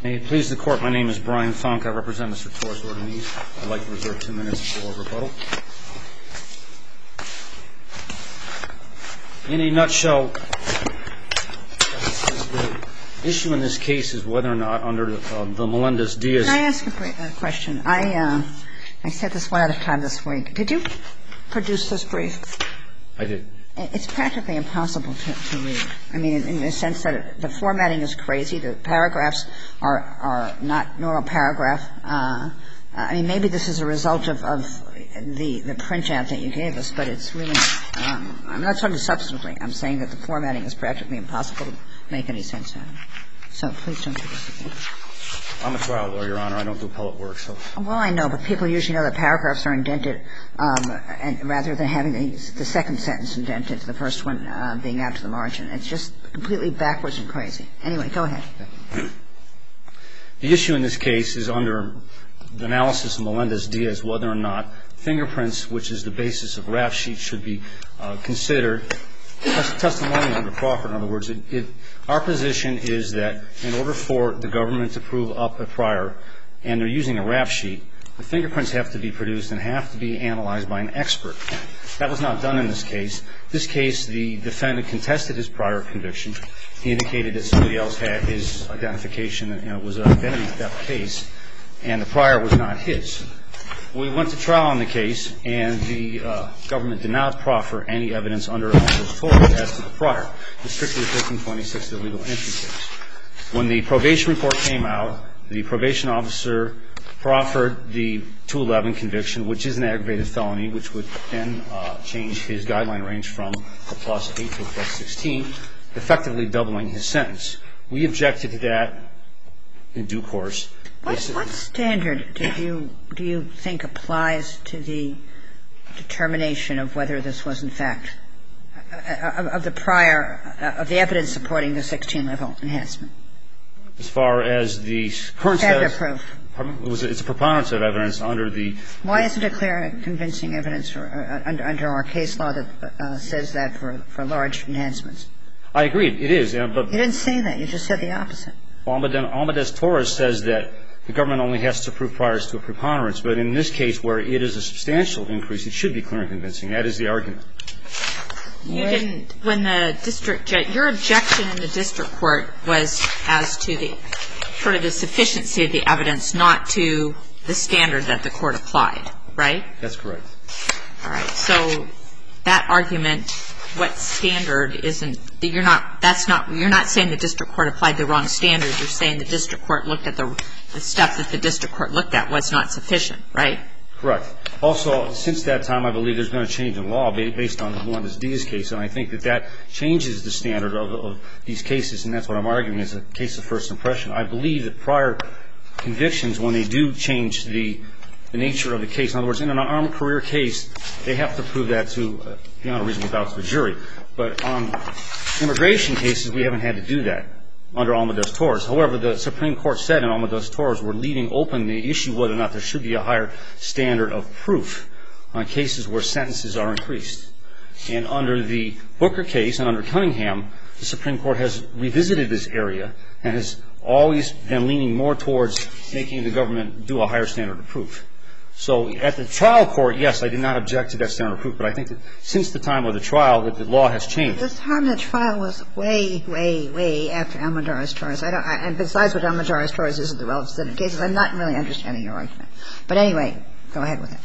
May it please the Court, my name is Brian Funk. I represent Mr. Torres-Ordonez. I'd like to reserve 2 minutes for rebuttal. In a nutshell, the issue in this case is whether or not under the Melendez-Diaz... Can I ask a question? I said this one other time this week. Did you produce this brief? I did. It's practically impossible to read. I mean, in the sense that the formatting is crazy. The paragraphs are not normal paragraph. I mean, maybe this is a result of the printout that you gave us, but it's really I'm not talking substantively. I'm saying that the formatting is practically impossible to make any sense out of. So please don't do this again. I'm a trial lawyer, Your Honor. I don't do appellate work, so... Well, I know, but people usually know that paragraphs are indented, and rather than having the second sentence indented, the first one being out to the margin. It's just completely backwards and crazy. Anyway, go ahead. The issue in this case is under the analysis of Melendez-Diaz whether or not fingerprints, which is the basis of rap sheets, should be considered testimony under Crawford. In other words, our position is that in order for the government to prove up a prior, and they're using a rap sheet, the fingerprints have to be produced and have to be analyzed by an expert. That was not done in this case. This case, the defendant contested his prior conviction. He indicated that somebody else had his identification, and it was an identity theft case, and the prior was not his. We went to trial on the case, and the government did not proffer any evidence under Melendez-Torres as to the prior. It's strictly a 1526 illegal entry case. When the probation report came out, the probation officer proffered the 211 conviction, which is an aggravated felony, which would then change his guideline range from a plus 8 to a plus 16, effectively doubling his sentence. We objected to that in due course. What standard do you think applies to the determination of whether this was in fact of the prior of the evidence supporting the 16-level enhancement? As far as the current status, proof. It's a preponderance of evidence under the. Why isn't it clear and convincing evidence under our case law that says that for large enhancements? I agree. It is. But you didn't say that. You just said the opposite. Melendez-Torres says that the government only has to prove priors to a preponderance, but in this case where it is a substantial increase, it should be clear and convincing. That is the argument. You didn't, when the district judge, your objection in the district court was as to the sort of the sufficiency of the evidence, not to the standard that the court applied, right? That's correct. All right. So that argument, what standard isn't, you're not saying the district court applied the wrong standard. You're saying the district court looked at the stuff that the district court looked at was not sufficient, right? Correct. Also, since that time, I believe there's been a change in law based on the Melendez-Diaz case, and I think that changes the standard of these cases, and that's what I'm arguing is a case of first impression. I believe that prior convictions, when they do change the nature of the case, in other words, in an armed career case, they have to prove that to beyond a reasonable doubt to the jury. But on immigration cases, we haven't had to do that under Melendez-Torres. However, the Supreme Court said in Melendez-Torres we're leaving open the issue whether or not there should be a higher standard of proof on cases where sentences are increased. And under the Booker case and under Cunningham, the Supreme Court has revisited this area and has always been leaning more towards making the government do a higher standard of proof. So at the trial court, yes, I did not object to that standard of proof, but I think that since the time of the trial that the law has changed. The time of the trial was way, way, way after Almendarez-Torres. And besides what Almendarez-Torres is in the relevant set of cases, I'm not really understanding your argument. But anyway, go ahead with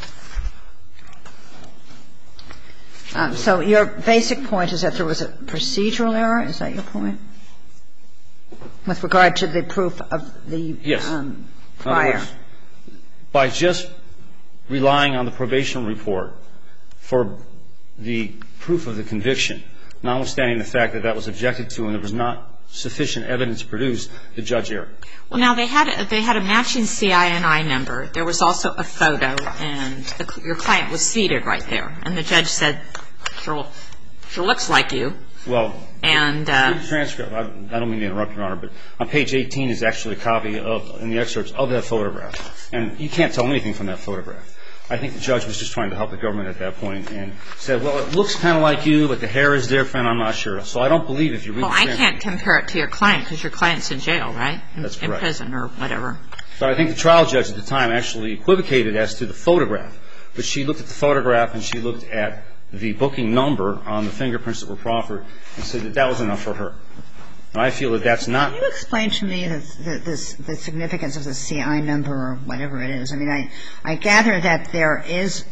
it. So your basic point is that there was a procedural error? Is that your point? With regard to the proof of the prior? Yes. By just relying on the probation report for the proof of the conviction, notwithstanding the fact that that was objected to and there was not sufficient evidence produced, the judge erred. Well, now, they had a matching CINI number. There was also a photo, and your client was seated right there. And the judge said, sure looks like you. Well, and the transcript, I don't mean to interrupt, Your Honor, but on page 18 is actually a copy in the excerpts of that photograph. And you can't tell anything from that photograph. I think the judge was just trying to help the government at that point and said, well, it looks kind of like you, but the hair is different. I'm not sure. So I don't believe if you read the transcript. Well, I can't compare it to your client because your client's in jail, right? That's correct. In prison or whatever. So I think the trial judge at the time actually equivocated as to the photograph. But she looked at the photograph and she looked at the booking number on the fingerprints that were proffered and said that that was enough for her. And I feel that that's not. Can you explain to me the significance of the CI number or whatever it is? I mean, I gather that there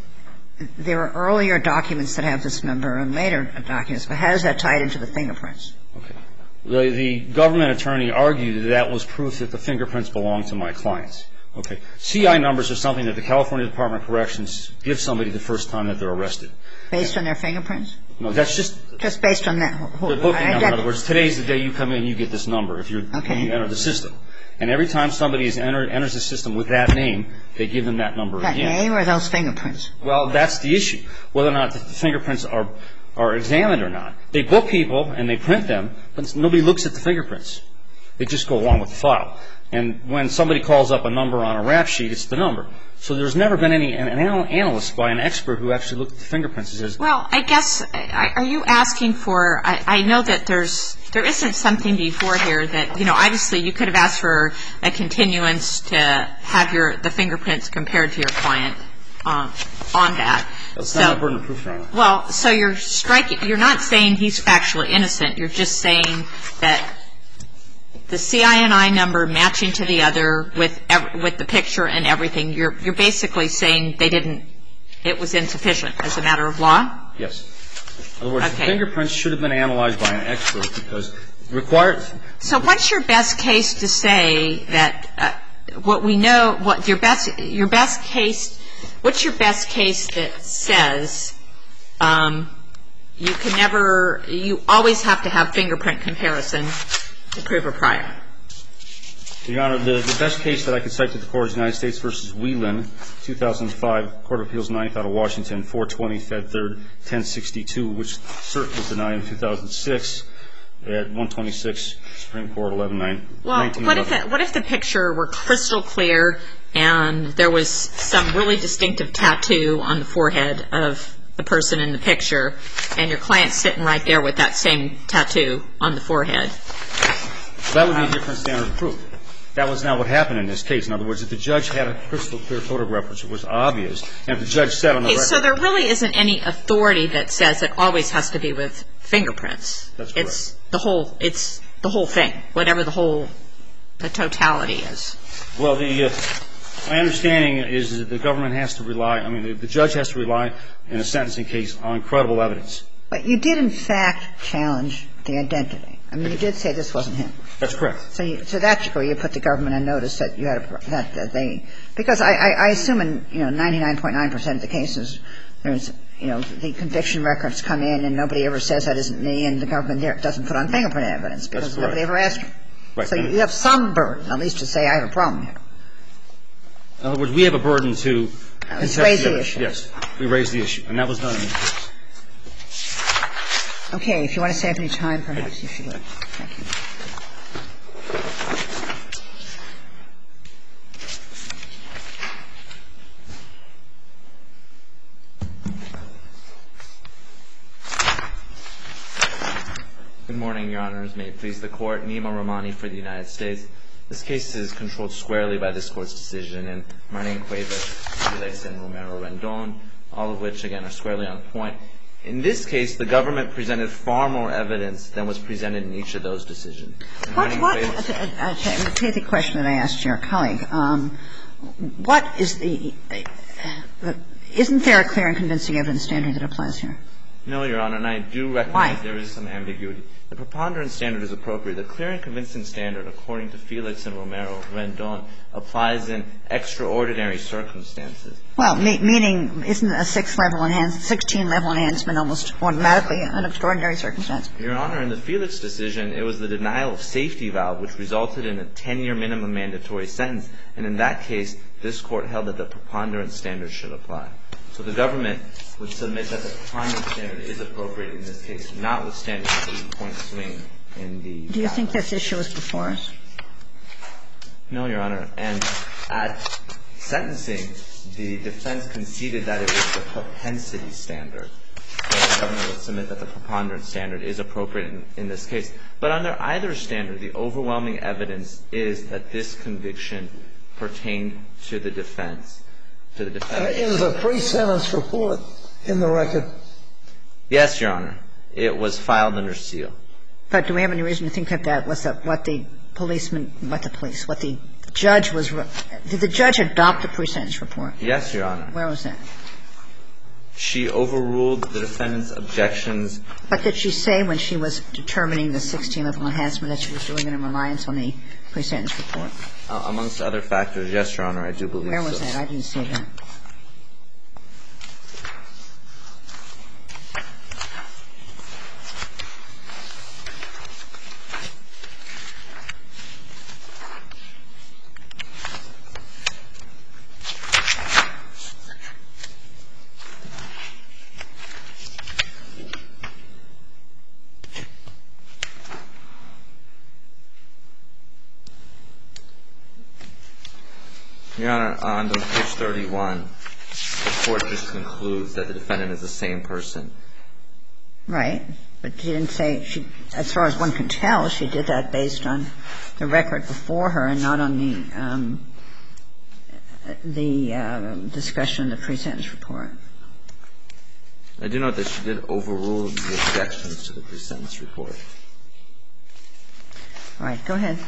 are earlier documents that have this number and later documents, but how does that tie into the fingerprints? Okay. The government attorney argued that that was proof that the fingerprints belonged to my clients. Okay. CI numbers are something that the California Department of Corrections gives somebody the first time that they're arrested. Based on their fingerprints? No, that's just based on that. The booking number. In other words, today's the day you come in, you get this number when you enter the system. And every time somebody enters the system with that name, they give them that number again. That name or those fingerprints? Well, that's the issue, whether or not the fingerprints are examined or not. They book people and they print them, but nobody looks at the fingerprints. They just go along with the file. And when somebody calls up a number on a rap sheet, it's the number. So there's never been an analyst by an expert who actually looked at the fingerprints and says. Well, I guess, are you asking for, I know that there isn't something before here that, you know, obviously you could have asked for a continuance to have the fingerprints compared to your client on that. That's not a burden of proof, Your Honor. Well, so you're not saying he's factually innocent. You're just saying that the CINI number matching to the other with the picture and everything, you're basically saying it was insufficient as a matter of law? Yes. In other words, the fingerprints should have been analyzed by an expert because required. So what's your best case to say that what we know, what's your best case that says you always have to have fingerprint comparison to prove a prior? Your Honor, the best case that I could cite to the Court is United States v. Whelan, 2005, Court of Appeals 9th out of Washington, 420 Fed 3rd, 1062, which cert was denied in 2006 at 126 Supreme Court 11-9. Well, what if the picture were crystal clear and there was some really distinctive tattoo on the forehead of the person in the picture and your client's sitting right there with that same tattoo on the forehead? That would be a different standard of proof. That was not what happened in this case. In other words, if the judge had a crystal clear photograph, which was obvious, and if the judge said on the record. So there really isn't any authority that says it always has to be with fingerprints. That's correct. It's the whole thing, whatever the totality is. Well, my understanding is that the government has to rely, the judge has to rely in a sentencing case on credible evidence. But you did, in fact, challenge the identity. I mean, you did say this wasn't him. That's correct. So to that degree, you put the government on notice that you had that they – because I assume in, 99.9% of the cases, there's, the conviction records come in and nobody ever says that isn't me, and the government doesn't put on fingerprint evidence because nobody ever asked them. Right. So you have some burden, at least to say I have a problem here. In other words, we have a burden to raise the issue. Yes. We raised the issue. And that was done in this case. Okay. If you want to save any time, perhaps you should. Thank you. Good morning, Your Honors. May it please the Court. Nima Rahmani for the United States. This case is controlled squarely by this Court's decision, and Marlene Cuevas, Felix, and Romero Rendon, all of which, again, are squarely on point. In this case, the government presented far more evidence than was presented in each of those decisions. To repeat the question that I asked your colleague, what is the – isn't there a clear and convincing evidence standard that applies here? No, Your Honor, and I do recognize there is some ambiguity. The preponderance standard is appropriate. The clear and convincing standard, according to Felix and Romero Rendon, applies in extraordinary circumstances. Well, meaning isn't a 16-level enhancement almost automatically an extraordinary circumstance? Your Honor, in the Felix decision, it was the denial of safety valve which resulted in a 10-year minimum mandatory sentence. And in that case, this Court held that the preponderance standard should apply. So the government would submit that the preponderance standard is appropriate in this case, notwithstanding the 8-point swing in the Do you think this issue is before us? No, Your Honor. And at sentencing, the defense conceded that it was the propensity standard. So the government would submit that the preponderance standard is appropriate in this case. But under either standard, the overwhelming evidence is that this conviction pertained to the defense. Is the pre-sentence report in the record? Yes, Your Honor. It was filed under seal. But do we have any reason to think that that was what the judge was – did the judge adopt the pre-sentence report? Yes, Your Honor. Where was that? She overruled the defendant's objections. But did she say when she was determining the 16-level enhancement that she was doing it in reliance on the pre-sentence report? Amongst other factors, yes, Your Honor, I do believe so. Where was that? I didn't see that. Your Honor, on page 31, the court just concludes that the defendant is the same person. Right. But she didn't say she – as far as one can tell, she did that based on the record before her and not on the discussion of the pre-sentence report. I do note that she did overrule the objections to the pre-sentence report. All right. Go ahead.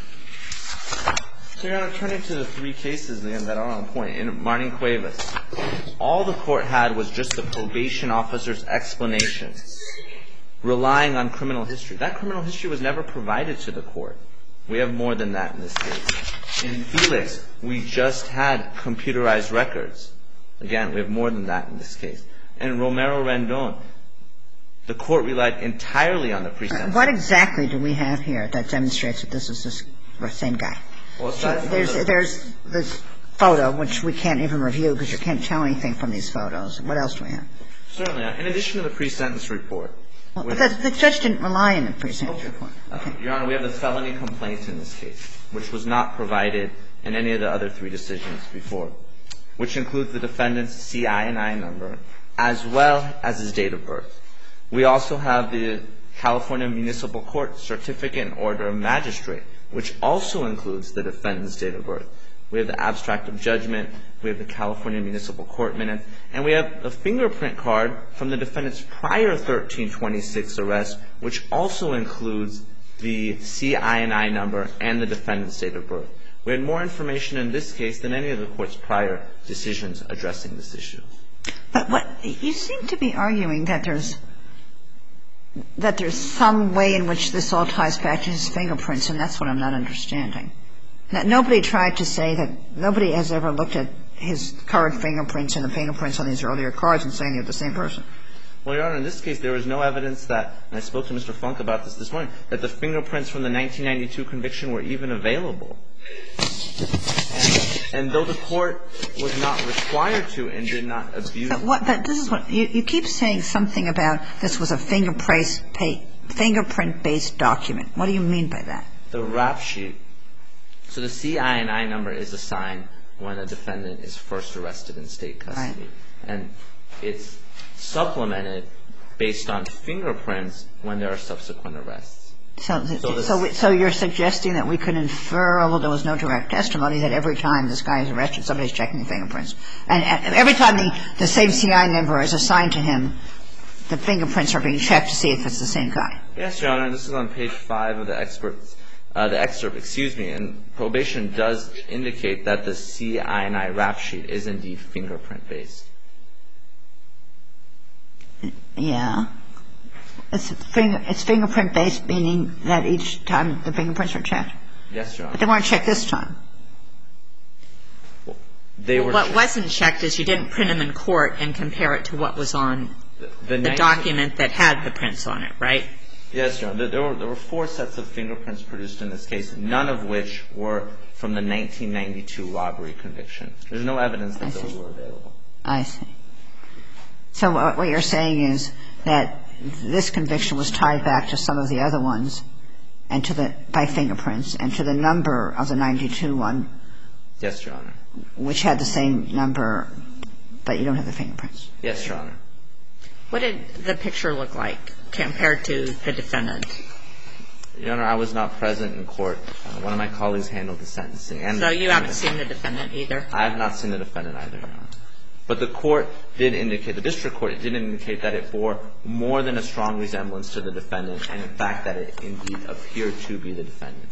So, Your Honor, turning to the three cases, again, that are on point. In Martin Cuevas, all the court had was just the probation officer's explanation, relying on criminal history. That criminal history was never provided to the court. We have more than that in this case. In Felix, we just had computerized records. Again, we have more than that in this case. In Romero-Rendon, the court relied entirely on the pre-sentence. What exactly do we have here that demonstrates that this is the same guy? Well, there's this photo, which we can't even review because you can't tell anything from these photos. What else do we have? Certainly. In addition to the pre-sentence report. Well, the judge didn't rely on the pre-sentence report. Okay. Your Honor, we have the felony complaint in this case, which was not provided in any of the other three decisions before, which includes the defendant's CI&I number as well as his date of birth. We also have the California Municipal Court Certificate and Order of Magistrate, which also includes the defendant's date of birth. We have the abstract of judgment. We have the California Municipal Court minutes. And we have the fingerprint card from the defendant's prior 1326 arrest, which also includes the CI&I number and the defendant's date of birth. We had more information in this case than any of the court's prior decisions addressing this issue. But you seem to be arguing that there's some way in which this all ties back to his fingerprints, and that's what I'm not understanding. Nobody tried to say that nobody has ever looked at his current fingerprints and the fingerprints on these earlier cards and saying they're the same person. Well, Your Honor, in this case, there was no evidence that, and I spoke to Mr. Funk about this morning, that the fingerprints from the 1992 conviction were even available. And though the court was not required to and did not abuse it. But this is what you keep saying something about this was a fingerprint-based document. What do you mean by that? The rap sheet. So the CI&I number is assigned when a defendant is first arrested in state custody. Right. And it's supplemented based on fingerprints when there are subsequent arrests. So you're suggesting that we could infer, although there was no direct testimony, that every time this guy is arrested, somebody's checking the fingerprints. And every time the same CI number is assigned to him, the fingerprints are being checked to see if it's the same guy. Yes, Your Honor. This is on page 5 of the excerpt, and probation does indicate that the CI&I rap sheet is indeed fingerprint-based. Yeah. It's fingerprint-based, meaning that each time the fingerprints are checked? Yes, Your Honor. But they weren't checked this time. What wasn't checked is you didn't print them in court and compare it to what was on the document that had the prints on it, right? Yes, Your Honor. There were 4 sets of fingerprints produced in this case, none of which were from the 1992 robbery conviction. There's no evidence that those were available. I see. So what you're saying is that this conviction was tied back to some of the other ones and by fingerprints and to the number of the 92 one Yes, Your Honor. Which had the same number, but you don't have the fingerprints. Yes, Your Honor. What did the picture look like compared to the defendant? Your Honor, I was not present in court. One of my colleagues handled the sentencing. So you haven't seen the defendant either? I have not seen the defendant either, Your Honor. But the court did indicate, the district court did indicate that it bore more than a strong resemblance to the defendant, and in fact that it indeed appeared to be the defendant.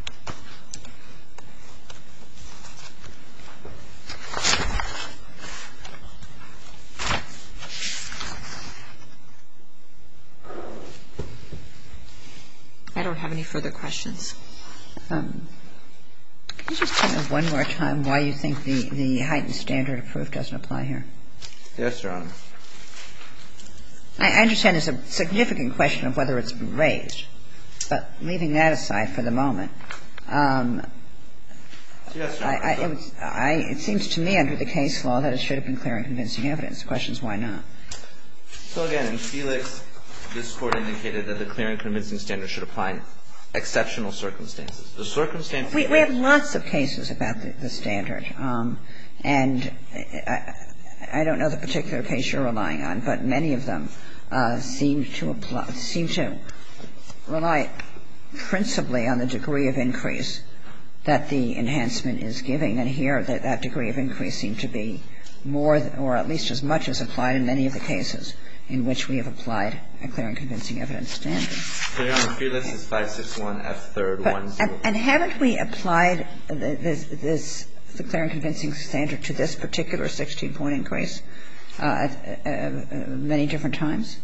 I don't have any further questions. Can you just tell me one more time why you think the heightened standard of proof doesn't apply here? Yes, Your Honor. I understand there's a significant question of whether it's been raised, but leaving that aside for the moment, Yes, Your Honor. it seems to me under the case law that it should have been clear and convincing evidence. The question is why not? So again, in Felix, this Court indicated that the clear and convincing standard should apply in exceptional circumstances. The circumstances We have lots of cases about the standard, and I don't know the particular case you're relying on, but many of them seem to rely principally on the degree of increase that the enhancement is giving. And here, that degree of increase seemed to be more or at least as much as applied in many of the cases in which we have applied a clear and convincing evidence standard. So, Your Honor, Felix is 561 F3rd 10. And haven't we applied the clear and convincing standard to this particular 16-point increase many different times?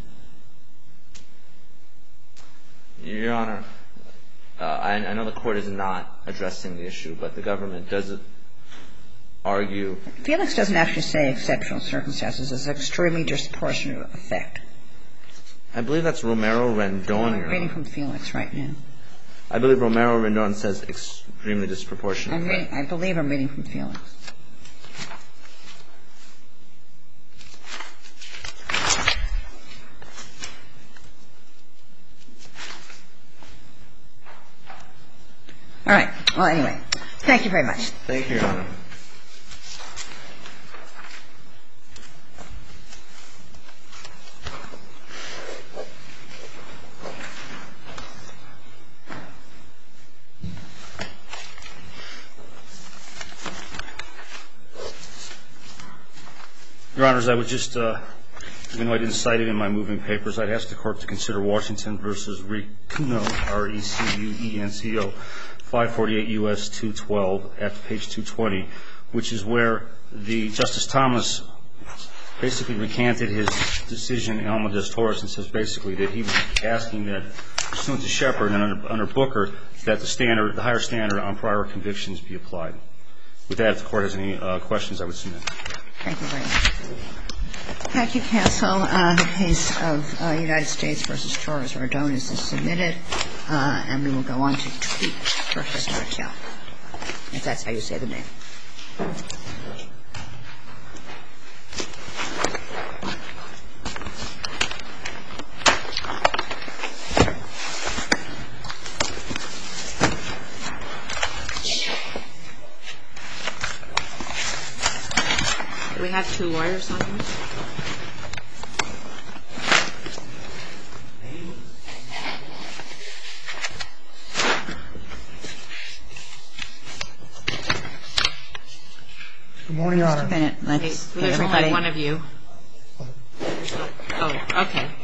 Your Honor, I know the Court is not addressing the issue, but the government does argue. Felix doesn't actually say exceptional circumstances. It's extremely disproportionate effect. I believe that's Romero-Rendon, Your Honor. I'm reading from Felix right now. I believe Romero-Rendon says extremely disproportionate effect. I believe I'm reading from Felix. All right. Well, anyway, thank you very much. Thank you, Your Honor. Your Honors, I would just, even though I didn't cite it in my moving papers, I'd ask the Court to consider Washington v. Recuenco, R-E-C-U-E-N-C-O, 548 U.S. 212 at page 220, which is where Justice Thomas basically recanted his decision in Almadeus-Torres and says basically that he was asking that, pursuant to Shepard and under Booker, that the higher standard on prior convictions be applied. With that, if the Court has any questions, I would submit. Thank you very much. Thank you, counsel. The case of United States v. Torres-Rendon is submitted, and we will go on to Tweet v. Martel, if that's how you say the name. Do we have two lawyers on here? Good morning, Your Honor. Just a minute. There's only one of you. Oh, okay.